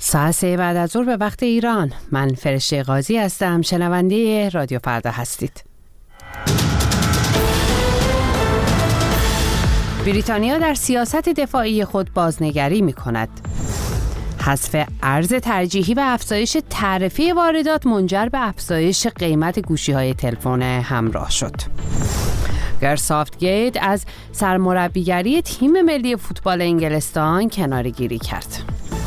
ساعت 3 بعد از ظهر به وقت ایران. من فرشته قاضی هستم. شنونده رادیو فردا هستید. بریتانیا در سیاست دفاعی خود بازنگری می کند. حذف ارز ترجیحی و افزایش تعرفه واردات منجر به افزایش قیمت گوشی‌های تلفن همراه شد. گر ساوتگیت از سرمربیگری تیم ملی فوتبال انگلستان کناره‌گیری کرد.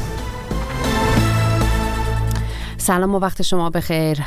سلام و وقت شما بخیر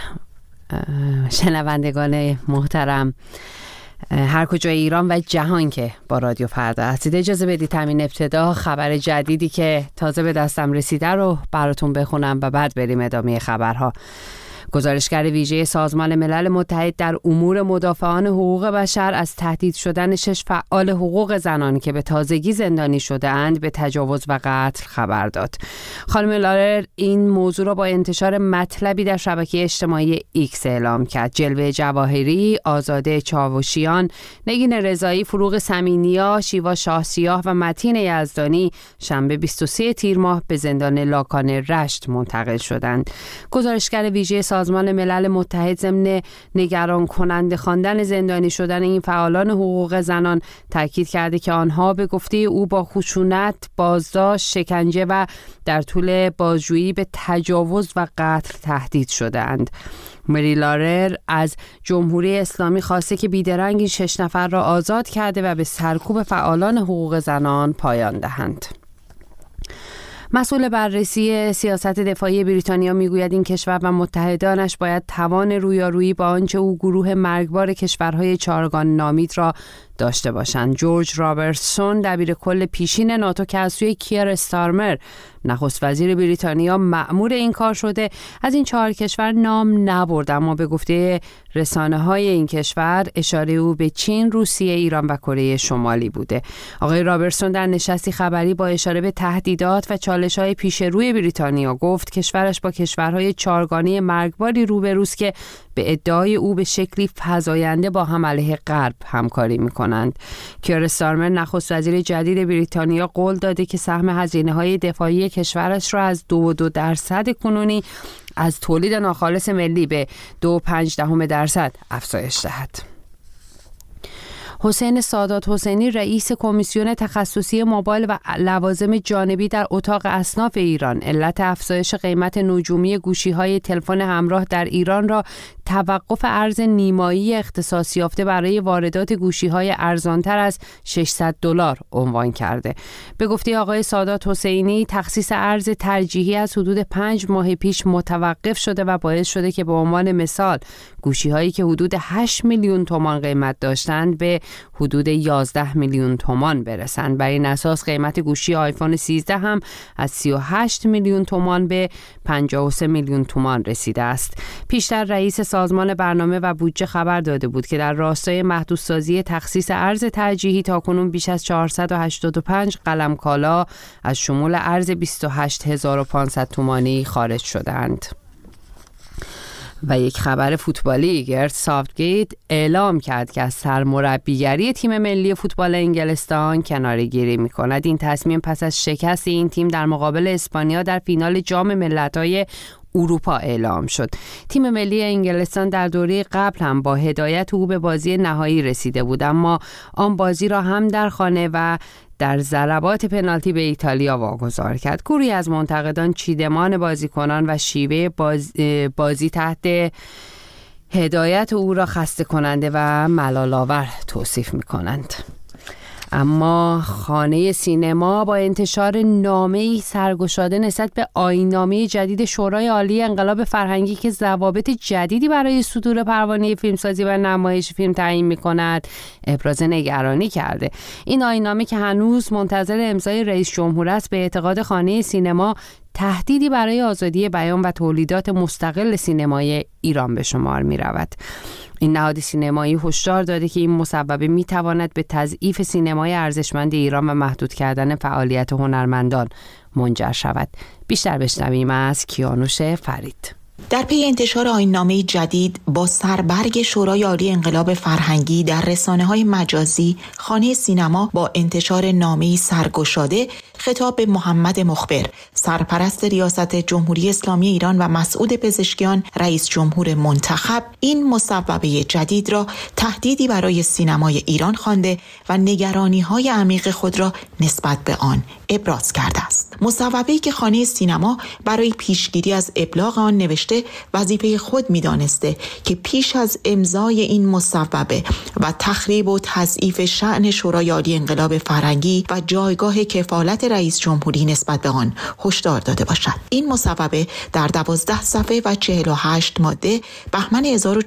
شنوندگان محترم، هر کجای ایران و جهان که با رادیو فردا هستید. اجازه بدید همین ابتدا خبر جدیدی که تازه به دستم رسیده رو براتون بخونم و بعد بریم ادامه خبرها. گزارشگر ویژه سازمان ملل متحد در امور مدافعان حقوق بشر از تهدید شدن 6 فعال حقوق زنان که به تازگی زندانی شده‌اند به تجاوز و قتل خبر داد. خانم لارر این موضوع را با انتشار مطلبی در شبکه اجتماعی ایکس اعلام کرد. جلوه جواهری، آزاده چاوشیان، نگین رضایی، فروغ سمینیا، شیوا شاهسیاه و متین یزدانی شنبه 23 تیر ماه به زندان لاکان رشت منتقل شدند. گزارشگر ویژه سازمان ملل متحد ضمن نگران کننده خواندن زندانی شدن این فعالان حقوق زنان تاکید کرده که آنها به گفته او با خشونت، بازداشت، شکنجه و در طول بازجویی به تجاوز و قتل تهدید شده‌اند. مری لارر از جمهوری اسلامی خواسته که بیدرنگ این 6 نفر را آزاد کرده و به سرکوب فعالان حقوق زنان پایان دهند. مسئول بررسی سیاست دفاعی بریتانیا میگوید این کشور و متحدانش باید توان رویارویی با آنچه او گروه مرگبار کشورهای چهارگان نامید را داشته باشند. جورج رابرتسون دبیر کل پیشین ناتو که از سوی کیر استارمر نخست وزیر بریتانیا مأمور این کار شده از این 4 کشور نام نبرد، اما به گفته رسانه‌های این کشور اشاره او به چین، روسیه، ایران و کره شمالی بوده. آقای رابرتسون در نشستی خبری با اشاره به تهدیدات و چالش‌های پیش روی بریتانیا گفت کشورش با کشورهای چهارگانه مرگباری روبروست که به ادعای او به شکلی فزاینده با هم علیه غرب همکاری می‌کنند. کیر استارمر نخست وزیر جدید بریتانیا قول داده که سهم هزینه‌های دفاعی کشورش را از 2.2% کنونی از تولید ناخالص ملی به 2.5% افزایش دهد. حسین سادات حسینی رئیس کمیسیون تخصصی موبایل و لوازم جانبی در اتاق اصناف ایران علت افزایش قیمت نجومی گوشی‌های تلفن همراه در ایران را توقف ارز نیمایی اختصاص یافته برای واردات گوشی‌های ارزانتر از $600 عنوان کرده. به گفته آقای سادات حسینی تخصیص ارز ترجیحی از حدود 5 ماه پیش متوقف شده و باعث شده که به عنوان مثال گوشی‌هایی که حدود 8 میلیون تومان قیمت داشتند به حدود 11 میلیون تومان برسند. بر این اساس قیمت گوشی آیفون 13 هم از 38 میلیون تومان به 53 میلیون تومان رسیده است. پیشتر رئیس سازمان برنامه و بودجه خبر داده بود که در راستای محدودسازی تخصیص ارز ترجیحی تاکنون بیش از 485 قلم کالا از شمول ارز 28500 تومانی خارج شدند. و یک خبر فوتبالی، گر ساوتگیت اعلام کرد که از سرمربیگری تیم ملی فوتبال انگلستان کناره‌گیری می‌کند. این تصمیم پس از شکست این تیم در مقابل اسپانیا در فینال جام ملت‌های اروپا اعلام شد. تیم ملی انگلستان در دوره قبل هم با هدایت او به بازی نهایی رسیده بود، اما آن بازی را هم در خانه و در ضربات پنالتی به ایتالیا واگذار کرد. گروهی از منتقدان چیدمان بازیکنان و شیوه بازی تحت هدایت او را خسته کننده و ملال‌آور توصیف می‌کنند. اما خانه سینما با انتشار نامه‌ای سرگشاده نسبت به آیین‌نامه جدید شورای عالی انقلاب فرهنگی که ضوابط جدیدی برای صدور پروانه فیلمسازی و نمایش فیلم تعیین می‌کند ابراز نگرانی کرده. این آیین‌نامه که هنوز منتظر امضای رئیس جمهور است به اعتقاد خانه سینما تهدیدی برای آزادی بیان و تولیدات مستقل سینمای ایران به شمار می‌رود. این نهاد سینمایی هشدار داده که این مصوبه می‌تواند به تضعیف سینمای ارزشمند ایران و محدود کردن فعالیت هنرمندان منجر شود. بیشتر بشنویم از کیانوش فرید. در پی انتشار آیین‌نامه جدید با سربرگ شورای عالی انقلاب فرهنگی در رسانه‌های مجازی، خانه سینما با انتشار نامه‌ای سرگشاده خطاب به محمد مخبر، سرپرست ریاست جمهوری اسلامی ایران و مسعود پزشکیان، رئیس جمهور منتخب، این مصوبه جدید را تهدیدی برای سینمای ایران خوانده و نگرانی‌های عمیق خود را نسبت به آن ابراز کرده است. مصوبه‌ای که خانه سینما برای پیشگیری از ابلاغ آن نوشته وظیفه خود می‌دانسته که پیش از امضای این مصوبه و تخریب و تضعیف شأن شورای عالی انقلاب فرهنگی و جایگاه کفالت رئیس جمهوری نسبت به آن هشدار داده باشد. این مصوبه در 12 صفحه و 48 ماده بهمن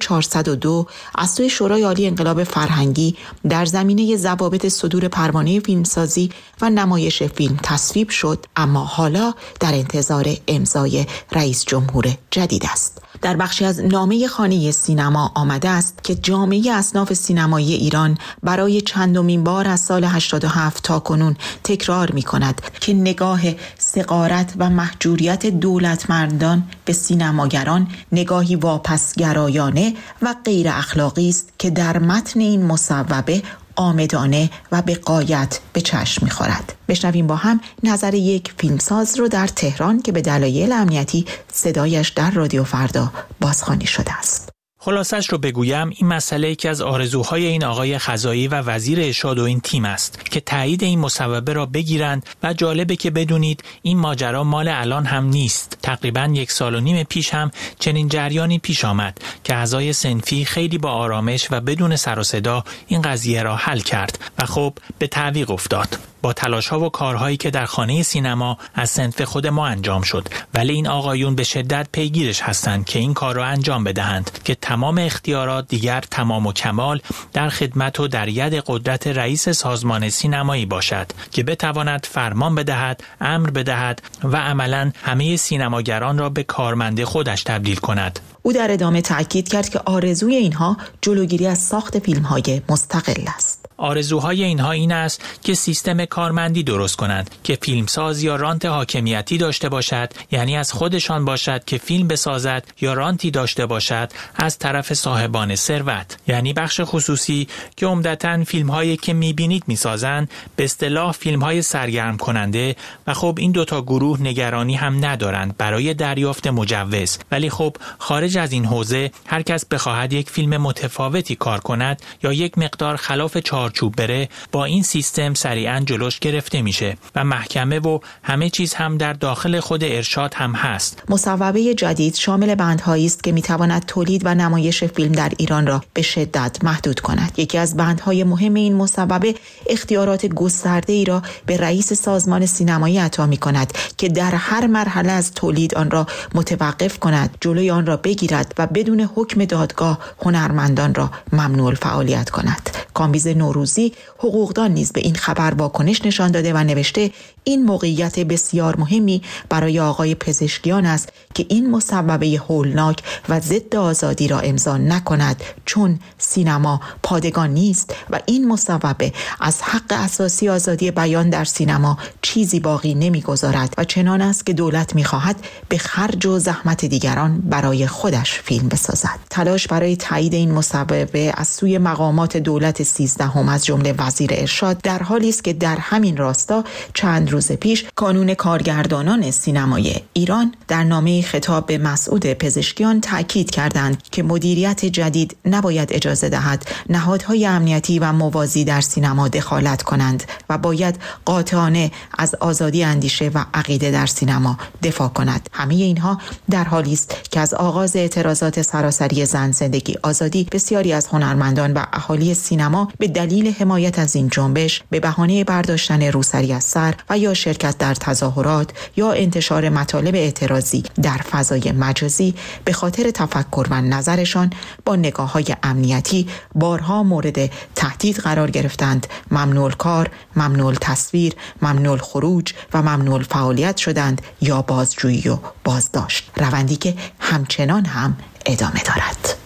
1402 از سوی شورای عالی انقلاب فرهنگی در زمینه ضوابط صدور پروانه فیلمسازی و نمایش فیلم تصویب شد، اما حالا در انتظار امضای رئیس جمهور جدید است. در بخشی از نامه خانه سینما آمده است که جامعه اصناف سینمایی ایران برای چندمین بار از سال 87 تا کنون تکرار می کند که نگاه صغارت و محجوریت دولتمردان به سینماگران نگاهی واپسگرایانه و غیر اخلاقی است که در متن این مصوبه آمدانه و به غایت به چشم می‌خورد. بشنویم با هم نظر یک فیلمساز رو در تهران که به دلایل امنیتی صدایش در رادیو فردا بازخوانی شده است. خلاصش رو بگویم، این مسئله یکی از آرزوهای این آقای خزایی و وزیر ارشاد و این تیم است که تایید این مصوبه را بگیرند و جالبه که بدونید این ماجرا مال الان هم نیست. تقریباً 1.5 سال پیش هم چنین جریانی پیش آمد که اعضای صنفی خیلی با آرامش و بدون سر و صدا این قضیه را حل کرد و خب به تعویق افتاد. با تلاش‌ها و کارهایی که در خانه سینما از صنف خود ما انجام شد، ولی این آقایون به شدت پیگیرش هستند که این کار را انجام بدهند که تمام اختیارات دیگر تمام و کمال در خدمت و در ید قدرت رئیس سازمان سینمایی باشد که بتواند فرمان بدهد، امر بدهد و عملاً همه سینماگران را به کارمند خودش تبدیل کند. او در ادامه تأکید کرد که آرزوی اینها جلوگیری از ساخت فیلم‌های مستقل است. آرزوهای اینها این است که سیستم کارمندی درست کنند که فیلمساز یا رانت حاکمیتی داشته باشد، یعنی از خودشان باشد که فیلم بسازد، یا رانتی داشته باشد از طرف صاحبان ثروت، یعنی بخش خصوصی که عمدتاً فیلم‌هایی که می‌بینید می‌سازند، به اصطلاح فیلم‌های سرگرم کننده. و خب این دوتا گروه نگرانی هم ندارند برای دریافت مجوز، ولی خب خارج از این حوزه هر کس بخواهد یک فیلم متفاوتی کار کند یا یک مقدار خلاف چارچوب بره، با این سیستم سریعاً جلوش گرفته میشه و محکمه و همه چیز هم در داخل خود ارشاد هم هست. مصوبه جدید شامل بندهایی است که میتواند تولید و نمایش فیلم در ایران را به شدت محدود کند. یکی از بندهای مهم این مصوبه اختیارات گسترده‌ای را به رئیس سازمان سینمایی عطا می‌کند که در هر مرحله از تولید آن را متوقف کند، جلوی آن را بگیرد و بدون حکم دادگاه هنرمندان را ممنوع الفعالیت کند. کامبیز نوروزی حقوقدان نیز به این خبر واکنش نشان داده و نوشته این موقعیت بسیار مهمی برای آقای پزشکیان است که این مصوبه هولناک و ضد آزادی را امضا نکند، چون سینما پادگان نیست و این مصوبه از حق اساسی آزادی بیان در سینما چیزی باقی نمیگذارد و چنان است که دولت میخواهد به خرج و زحمت دیگران برای خودش فیلم بسازد. تلاش برای تایید این مصوبه از سوی مقامات دولت 13 از جمله وزیر ارشاد در حالی است که در همین راستا چند روز پیش کانون کارگردانان سینمای ایران در نامه خطاب به مسعود پزشکیان تاکید کردند که مدیریت جدید نباید اجازه دهد نهادهای امنیتی و موازی در سینما دخالت کنند و باید قاطعانه از آزادی اندیشه و عقیده در سینما دفاع کند. همه اینها در حالی است که از آغاز اعتراضات سراسری زن زندگی آزادی بسیاری از هنرمندان و اهالی سینما به دلیل حمایت از این جنبش به بهانه برداشتن روسری از سر و یا شرکت در تظاهرات یا انتشار مطالب اعتراضی در فضای مجازی به خاطر تفکر و نظرشان با نگاه‌های امنیتی بارها مورد تهدید قرار گرفتند، ممنوع کار، ممنوع تصویر، ممنوع خروج و ممنوع فعالیت شدند یا بازجویی و بازداشت، روندی که همچنان هم ادامه دارد.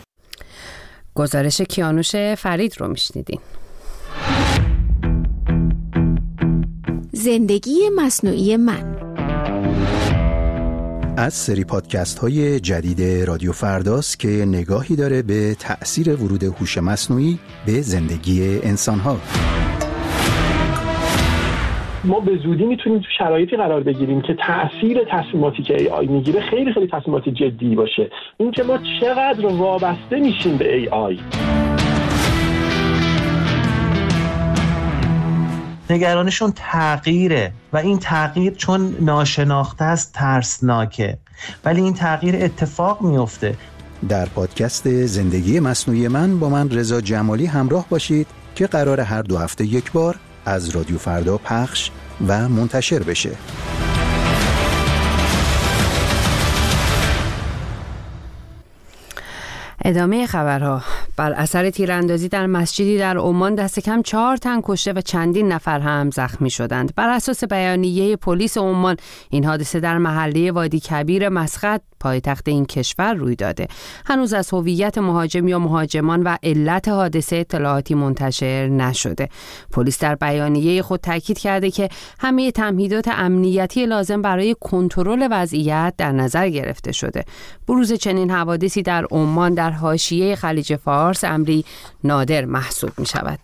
گزارش کیانوش فرید رو میشنیدین. زندگی مصنوعی من. از سری پادکست های جدید رادیو فرداست که نگاهی داره به تأثیر ورود هوش مصنوعی به زندگی انسان ها. ما به زودی میتونیم تو شرایطی قرار بگیریم که تأثیر تصمیماتی که AI میگیره خیلی خیلی تصمیمات جدی باشه. این که ما چقدر وابسته میشیم به AI. نگرانشون تغییره و این تغییر چون ناشناخته است ترسناکه، ولی این تغییر اتفاق میفته. در پادکست زندگی مصنوعی با من رضا جمالی همراه باشید که قرار هر 2 هفته یک بار از رادیو فردا پخش و منتشر بشه. ادامه خبرها. بر اثر تیراندازی در مسجدی در عمان دست کم 4 تن کشته و چندین نفر هم زخمی شدند. بر اساس بیانیه پلیس عمان این حادثه در محله وادی کبیر مسقط پایتخت این کشور روی داده. هنوز از هویت مهاجم یا مهاجمان و علت حادثه اطلاعاتی منتشر نشده. پلیس در بیانیه خود تاکید کرده که همه تمهیدات امنیتی لازم برای کنترل وضعیت در نظر گرفته شده. بروز چنین حوادثی در عمان در حاشیه خلیج فارس امری نادر محسوب می شود.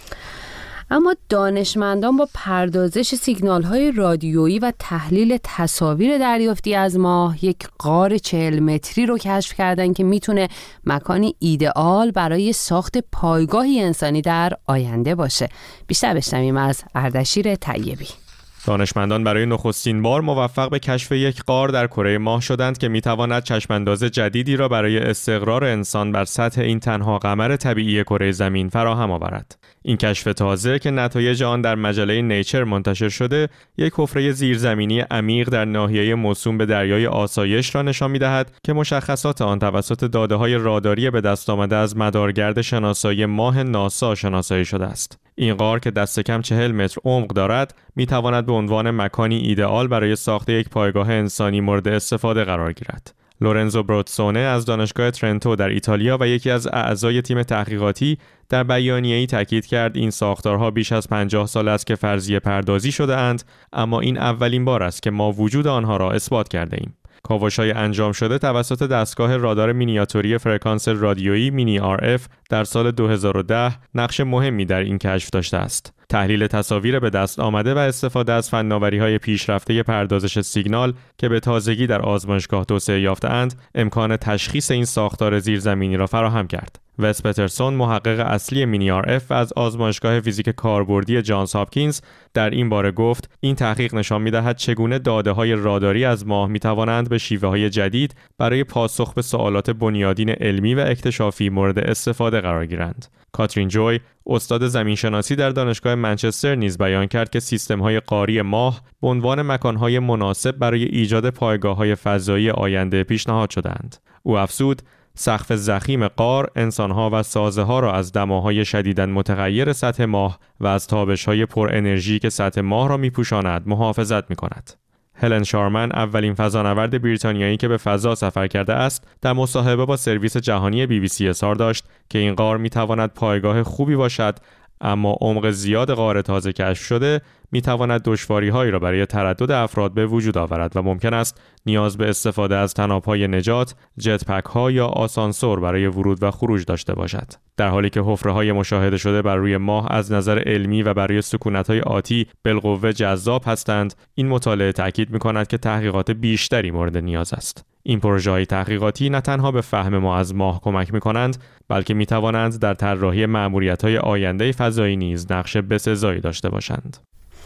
اما دانشمندان با پردازش سیگنال‌های رادیویی و تحلیل تصاویر دریافتی از ماه یک غار 40 متری رو کشف کردن که میتونه مکانی ایدئال برای ساخت پایگاهی انسانی در آینده باشه. بیشتر بشنویم از اردشیر طیبی. دانشمندان برای نخستین بار موفق به کشف یک غار در کره ماه شدند که میتواند چشمانداز جدیدی را برای استقرار انسان بر سطح این تنها قمر طبیعی کره زمین فراهم آورد. این کشف تازه که نتایج آن در مجله نیچر منتشر شده، یک حفره زیرزمینی عمیق در ناحیه موسوم به دریای آسایش را نشان می‌دهد که مشخصات آن توسط داده‌های راداری به دست آمده از مدارگرد شناسایی ماه ناسا شناسایی شده است. این غار که دست کم 40 متر عمق دارد، می‌تواند به عنوان مکانی ایدئال برای ساخت یک پایگاه انسانی مورد استفاده قرار گیرد. لورنزو بروتسونه از دانشگاه ترنتو در ایتالیا و یکی از اعضای تیم تحقیقاتی در بیانیه‌ای تاکید کرد این ساختارها بیش از 50 سال است که فرضیه پردازی شده اند، اما این اولین بار است که ما وجود آنها را اثبات کرده ایم. کاوش‌های انجام شده توسط دستگاه رادار مینیاتوری فرکانس رادیویی مینی RF در سال 2010 نقش مهمی در این کشف داشته است. تحلیل تصاویر به دست آمده و استفاده از فناوری‌های پیشرفته پردازش سیگنال که به تازگی در آزمایشگاه توسعه یافته‌اند، امکان تشخیص این ساختار زیرزمینی را فراهم کرد. وس پترسون، محقق اصلی مینی RF از آزمایشگاه فیزیک کاربردی جانز هاپکینز، در این باره گفت این تحقیق نشان می‌دهد چگونه داده‌های راداری از ماه می‌توانند به شیوه‌های جدید برای پاسخ به سوالات بنیادین علمی و اکتشافی مورد استفاده قرار گیرند. کاترین جوی، استاد زمینشناسی در دانشگاه منچستر نیز بیان کرد که سیستم‌های قاری ماه به عنوان مکان‌های مناسب برای ایجاد پایگاه‌های فضایی آینده پیشنهاد شدند. او افزود سقف ضخیم غار انسان‌ها و سازه‌ها را از دماهای شدیداً متغیر سطح ماه و از تابش‌های پر انرژی که سطح ماه را می‌پوشاند محافظت می‌کند. هلن شارمن، اولین فضانورد بریتانیایی که به فضا سفر کرده است، در مصاحبه با سرویس جهانی BBC اظهار داشت که این غار می‌تواند پایگاه خوبی باشد، اما عمق زیاد غار تازه کشف شده می‌تواند دشواری‌هایی را برای تردد افراد به وجود آورد و ممکن است نیاز به استفاده از طناب‌های نجات، جت پک‌ها یا آسانسور برای ورود و خروج داشته باشد. در حالی که حفره‌های مشاهده شده بر روی ماه از نظر علمی و برای سکونت‌های آتی بالقوه جذاب هستند، این مطالعه تأکید می‌کند که تحقیقات بیشتری مورد نیاز است. این پروژه‌های تحقیقاتی نه تنها به فهم ما از ماه کمک می‌کنند، بلکه می‌توانند در طراحی مأموریت‌های آینده فضایی نیز نقش بسزایی داشته باشند.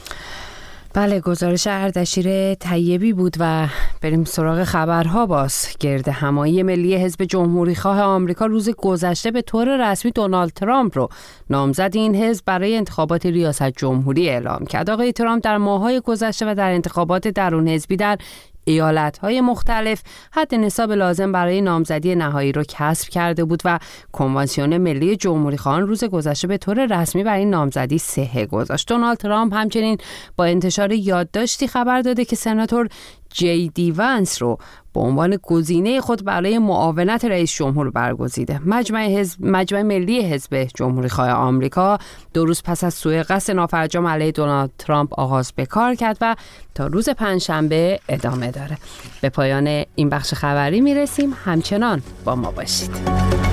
بله، گزارش اردشیر طیبی بود و بریم سراغ خبرها. باز گرد همایی ملی حزب جمهوریخواه آمریکا روز گذشته به طور رسمی دونالد ترامپ رو نامزد این حزب برای انتخابات ریاست جمهوری اعلام کرد. آقای ترامپ در ماه‌های گذشته و در انتخابات درون حزبی در ایالت‌های مختلف حد نصاب لازم برای نامزدی نهایی رو کسب کرده بود و کنوانسیون ملی جمهوریخواهان روز گذشته به طور رسمی برای این نامزدی صحه گذاشت. دونالد ترامپ همچنین با انتشار یادداشتی خبر داده که سناتور جی دی وانس رو به عنوان گزینه خود برای معاونت رئیس جمهور برگزیده. مجمع ملی حزب جمهوری‌خواه آمریکا 2 روز پس از سوءقصد نافرجام علیه دونالد ترامپ آغاز به کار کرد و تا روز پنجشنبه ادامه داره. به پایان این بخش خبری میرسیم. همچنان با ما باشید.